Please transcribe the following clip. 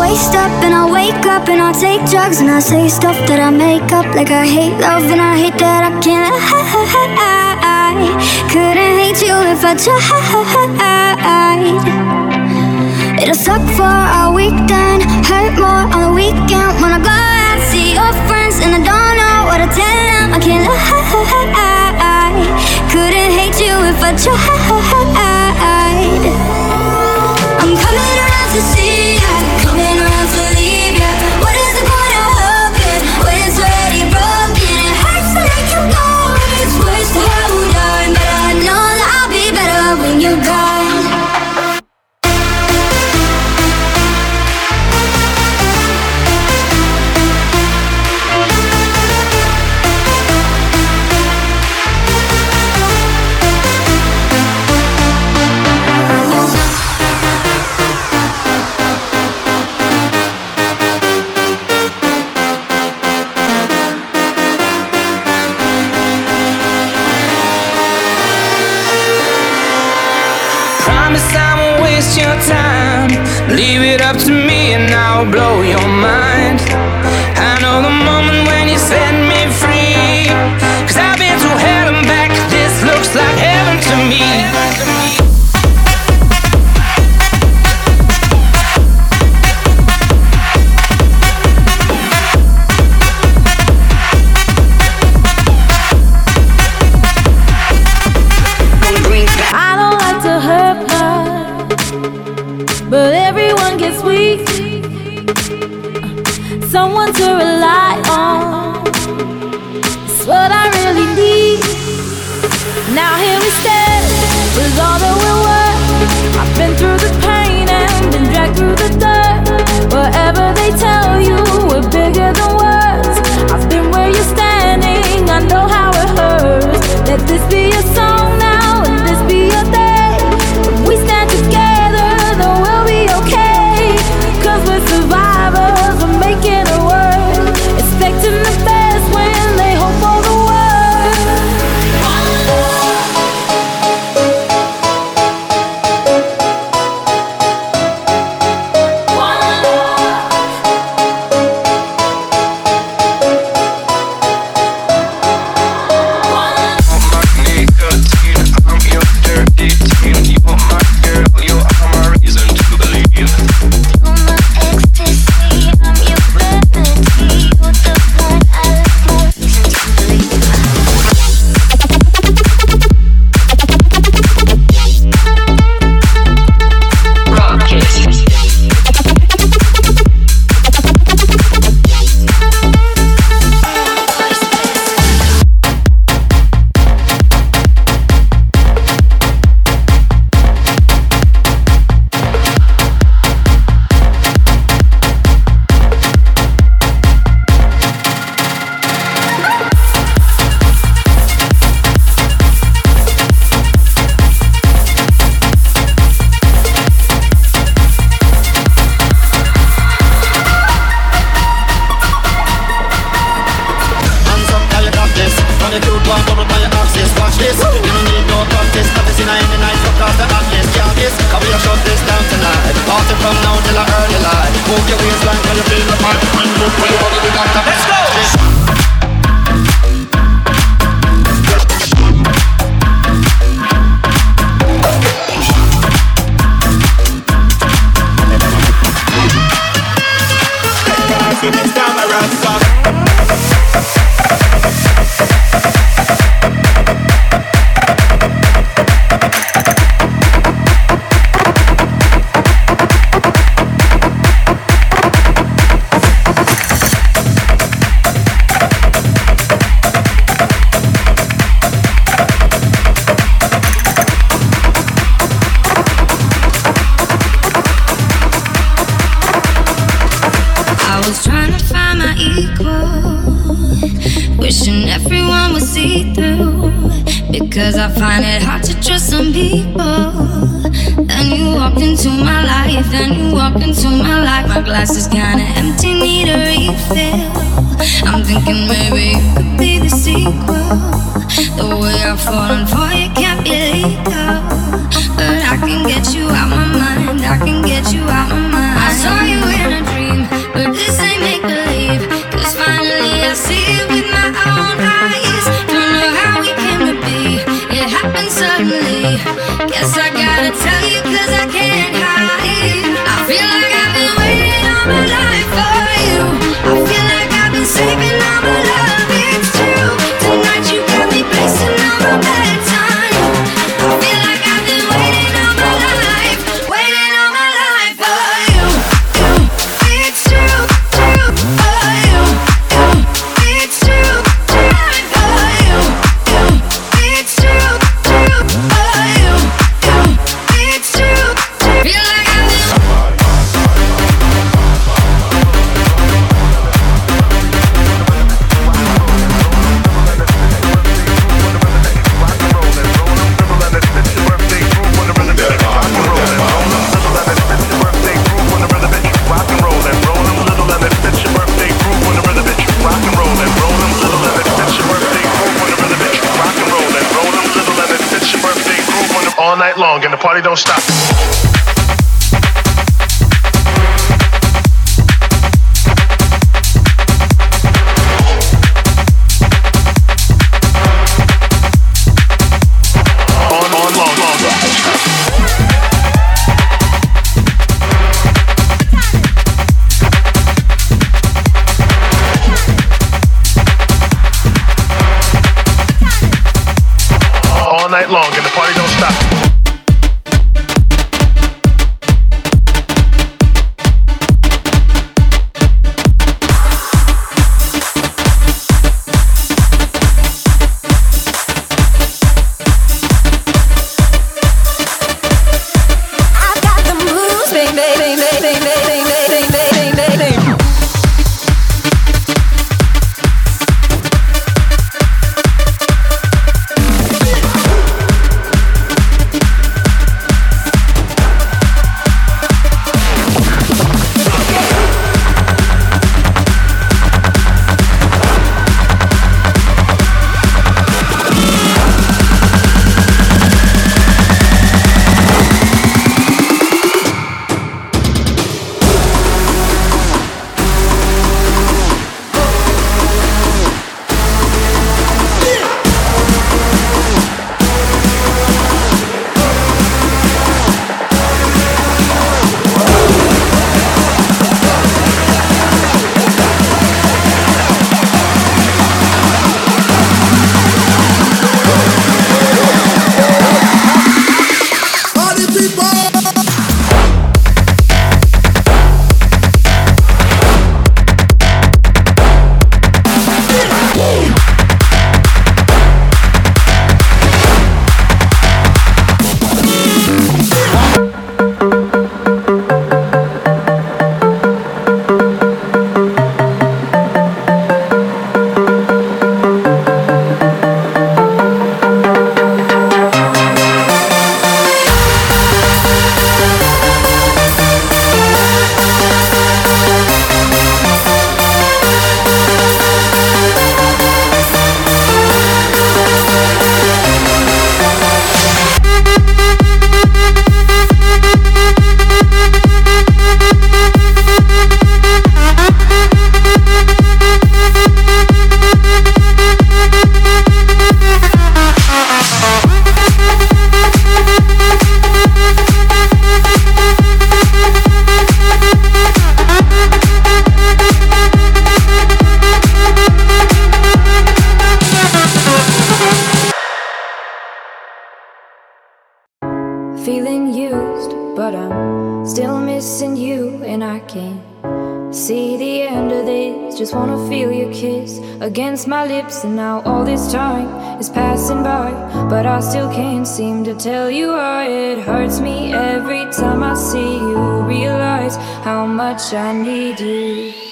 waist up and I wake up and I take drugs and I say stuff that I make up. Like I hate love and I hate that I can't. I couldn't hate you if I tried. It'll suck for a weekend, hurt more on the weekend. When I go out, see your friends and I don't know what to tell them. I can't lie. Couldn't hate you if I tried. I'm coming around to see ya, coming around to leave ya. What is the point of hoping when it's already broken? It hurts to let you go, it's worse to hold on. But I know that I'll be better when you're gone. Your time, leave it up to me and I'll blow your mind. I know the moment when you set me free, 'cause I've been through hell and back. This looks like heaven to me. Someone to rely on, it's what I really need. Now here we stand with all that we're worth. I've been through the pain and been dragged through the dirt. Whatever they tell you, we're bigger than words. I've been where you're standing, I know how it hurts. Let this be your song now and this be your day. If we stand together, then we'll be okay. 'Cause we're survivors, we're making it work. Expecting the best when they hope for the worst. Because I find it hard to trust some people. Then you walked into my life, My glass is kinda empty, need a refill. I'm thinking maybe you could be the sequel. The way I've fallen for you can't be legal. But I can get you out my mind, I can get you out my mind. I saw you in a dream. feeling used, but I'm still missing you, and I can't see the end of this. Just wanna feel your kiss against my lips, and now all this time is passing by, but I still can't seem to tell you why. It hurts me every time I see you, realize how much I need you.